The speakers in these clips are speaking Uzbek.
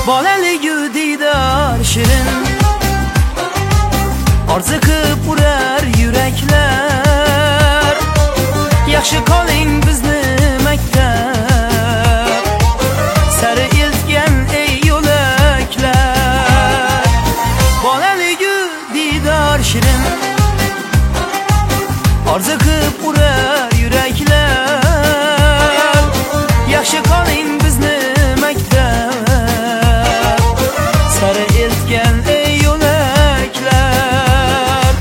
Bolaligu diydor shirin orzu qilib urar yuraklar. Yaxshi qoling bizni maktab sari eltgan ey yo'laklar. Bolaligu diydor shirin orzu qilib urar yuraklar. Yaxshi qoling bizni maktab sari eltgan ey yo'laklar.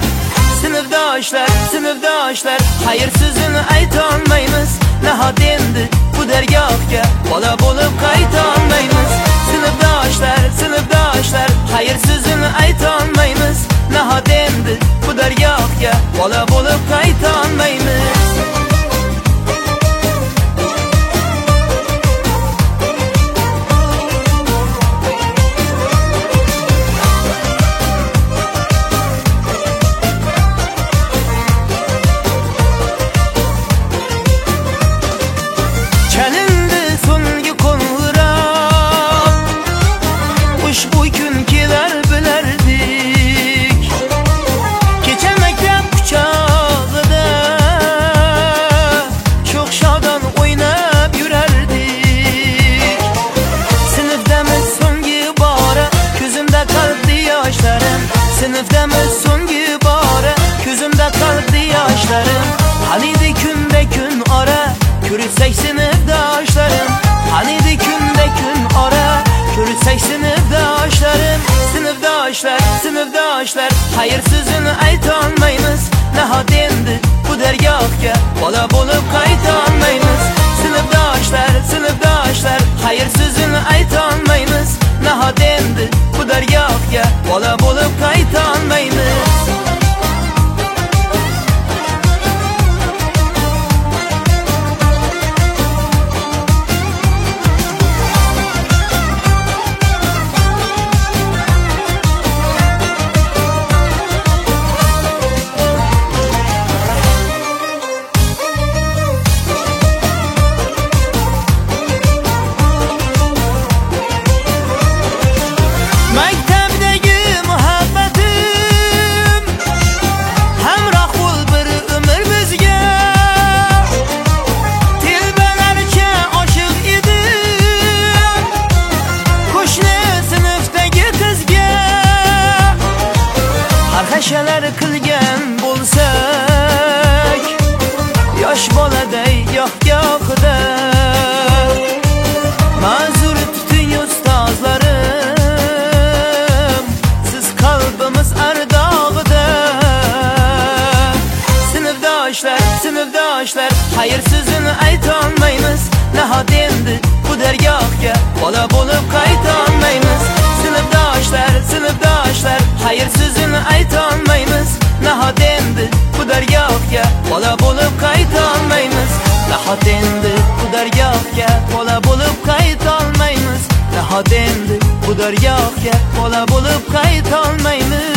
Sinfdoshlar xayr so'zini aytolmaymiz. Nahot endi bu dargohga bola bo'lib qaytolmaymiz. Sinfdoshlar xayr so'zini aytolmaymiz. Nahot endi bu dargohga bola bo'lib qaytolmaymiz. Sinfdamiz so'nggi bora ko'zimda qoldi yoshlarim. Hanidi kunda kun ora ko'rsak sinfdoshlarim. Hanidi kunda kun ora ko'rsak sinfdoshlarim. Sinfdoshlar xayr so'zini aytolmaymiz. Nahot endi bu dargohga bola bo'lib qaytolmaymiz. Sinfdoshlar xayr so'zini aytolmaymiz. Nahot endi bu dargohga bola bo'lib qaytolmaymiz. Hashalar qilgan bo'lsak yosh boladay yoq-yoqda. Ma'zur tuting ustozlarim, siz qalbimiz ardog'ida. Sinfdoshlar xayr so'zini aytolmaymiz. Nahot endi bu dargohga bola bo'lib qaytolmaymiz. Sinfdoshlar xayr so'zini aytolmaymiz. Nahot endi bu dargohga bola bo'lib qaytolmaymiz. Nahot endi bu dargohga bola bo'lib qaytolmaymiz. Nahot endi bu dargohga bola bo'lib qaytolmaymiz.